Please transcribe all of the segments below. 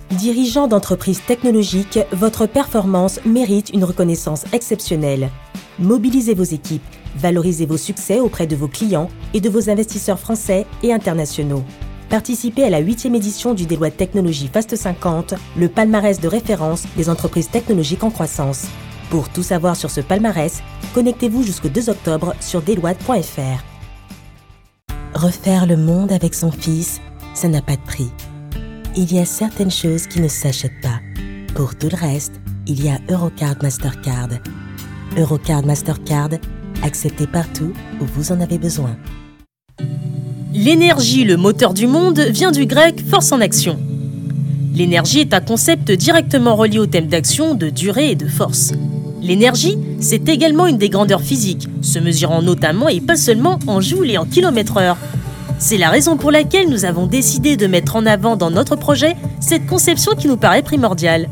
Dirigeant d'entreprise technologique, votre performance mérite une reconnaissance exceptionnelle. Mobilisez vos équipes, valorisez vos succès auprès de vos clients et de vos investisseurs français et internationaux. Participez à la 8e édition du Deloitte Technology Fast 50, le palmarès de référence des entreprises technologiques en croissance. Pour tout savoir sur ce palmarès, connectez-vous jusqu'au 2 octobre sur deloitte.fr. Refaire le monde avec son fils, ça n'a pas de prix. Il y a certaines choses qui ne s'achètent pas. Pour tout le reste, il y a Eurocard Mastercard. Eurocard Mastercard, accepté partout où vous en avez besoin. L'énergie, le moteur du monde, vient du grec « force en action ». L'énergie est un concept directement relié au thème d'action, de durée et de force. L'énergie, c'est également une des grandeurs physiques, se mesurant notamment et pas seulement en joules et en kilomètres-heure. C'est la raison pour laquelle nous avons décidé de mettre en avant dans notre projet cette conception qui nous paraît primordiale.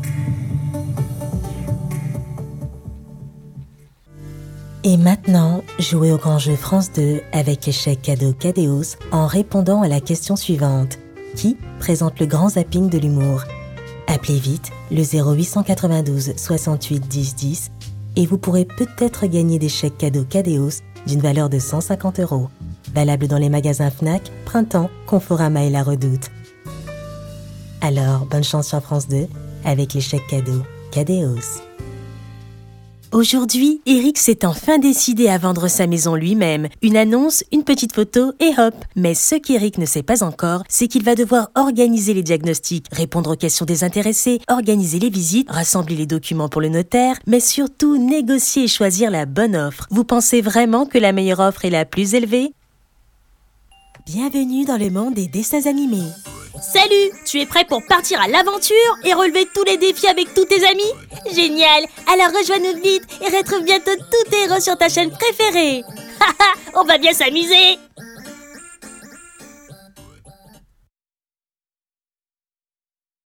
Et maintenant, jouez au grand jeu France 2 avec échec cadeau Cadeos en répondant à la question suivante. Qui présente le grand zapping de l'humour? Appelez vite le 0892 68 10 10 et vous pourrez peut-être gagner des chèques cadeaux Cadeos d'une valeur de 150 €. Valable dans les magasins Fnac, Printemps, Conforama et La Redoute. Alors, bonne chance sur France 2 avec les chèques cadeaux Cadeos. Aujourd'hui, Eric s'est enfin décidé à vendre sa maison lui-même. Une annonce, une petite photo et hop. Mais ce qu'Eric ne sait pas encore, c'est qu'il va devoir organiser les diagnostics, répondre aux questions des intéressés, organiser les visites, rassembler les documents pour le notaire, mais surtout négocier et choisir la bonne offre. Vous pensez vraiment que la meilleure offre est la plus élevée? Bienvenue dans le monde des dessins animés. Salut, tu es prêt pour partir à l'aventure et relever tous les défis avec tous tes amis? Génial, alors rejoins-nous vite et retrouve bientôt tous tes héros sur ta chaîne préférée. On va bien s'amuser.